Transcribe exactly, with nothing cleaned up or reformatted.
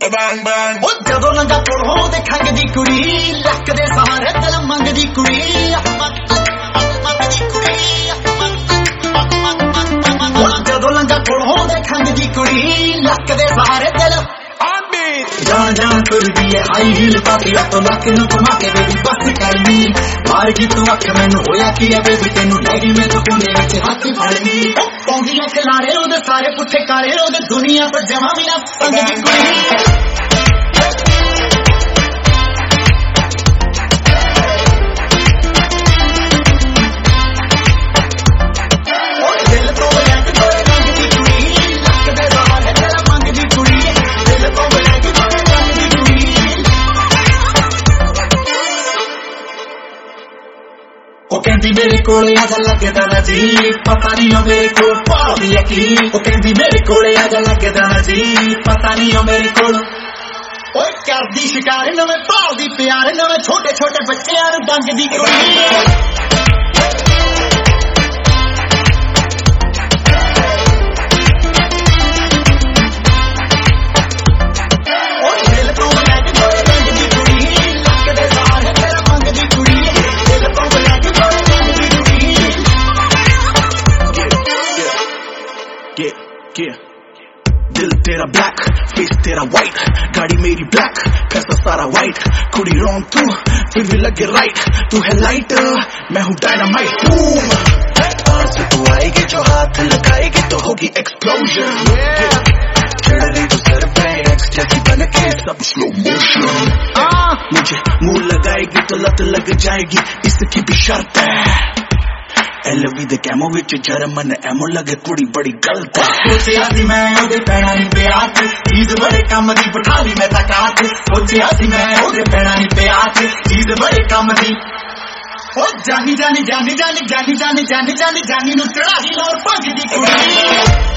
bang bang ਉਹ ਜਦੋਂ ਲੰਗਾ ਕੋਲੋਂ ਦੇ ਖੰਗ ਦੀ ਕੁੜੀ ਲੱਕ ਦੇ ਸਹਾਰੇ ਦਿਲ ਮੰਗਦੀ ਕੁੜੀ ਮੰਗਦੀ ਕੁੜੀ ਉਹ ਜਦੋਂ ਲੰਗਾ ਕੋਲੋਂ ਦੇ ਖੰਗ ਦੀ ਕੁੜੀ ਲੱਕ ਦੇ ਸਹਾਰੇ ਦਿਲ ਜਾਣ ਜਾਣ ਤੁਰਦੀ ਏ ਹਾਈ ਹੀਲ ਪਾਤੀ ਤੋਂ ਲੱਕ ਨੂੰ ਘੁਮਾ ਕੇ ਬੇਬੀ ਬਸ ਕਰਨੀ ਮਾਰ ਗਈ ਤੂੰ ਅੱਖ ਮੈਨੂੰ ਹੋਇਆ ਕੀ ਹੈ ਬੇਬੀ ਤੈਨੂੰ ਲੈ ਗਈ ਮੈਂ ਕੋਨੇ ਵਿੱਚ ਹੱਥ ਫੜਨੀ ਪੌਂਦੀਆਂ ਖਿਲਾਰੇ ਉਹਦੇ ਸਾਰੇ ਪੁੱਠੇ ਕਾਰੇ ਉਹਦੇ ਦੁਨੀਆ ਤੋਂ ਜਮਾ ਵੀ ਨਾ ਪੰਗਦੀ ਕੁੜੀ ਉਹ ਕਹਿੰਦੀ ਮੇਰੇ ਕੋਲੇ ਆ ਜਾ ਲੱਗਦਾ ਨਾ ਜੀ ਪਤਾ ਨਹੀਂ ਉਹ ਮੇਰੇ ਕੋਲ ਪਾਉਂਦੀ ਆ ਕੀ ਉਹ ਕਹਿੰਦੀ ਮੇਰੇ ਕੋਲੇ ਆ ਜਾ ਲੱਗਦਾ ਨਾ ਜੀ ਪਤਾ ਨਹੀਂ ਉਹ ਮੇਰੇ ਕੋਲ ਓਏ ਕਰਦੀ ਸ਼ਿਕਾਰ ਨਵੇਂ ਭਾਲਦੀ ਪਿਆਰ ਨਵੇਂ ਛੋਟੇ ਛੋਟੇ ਬੱਚਿਆਂ ਨੂੰ ਡੰਗਦੀ ਕੁੜੀ दिल तेरा ब्लैक फेस तेरा वाइट गाड़ी मेरी ब्लैक पैसा सारा वाइट कुड़ी रॉन्ग तू फिर भी लगे राइट तू है लाइट मैं हूँ डायनामाइट बूम से तू आएगी जो हाथ लगाएगी तो होगी एक्सप्लोजन चढ़ रही तू सर पे एक्स जैसी बन के सब स्लो मोशन मुझे मुंह लगाएगी तो लत लग जाएगी इसकी भी शर्त है एलवी दे कैमो विच जर्मन एमो लगे कुड़ी बड़ी गलत है सोचिया सी मैं ओदे पैणा नहीं प्यार ईद बड़े कम दी बिठा ली मैं तकात सोचिया सी मैं ओदे पैणा नहीं प्यार ईद बड़े कम दी ओ जानी जानी जानी जानी जानी जानी जानी जानी जानी नु चढ़ा दी और भग दी कुड़ी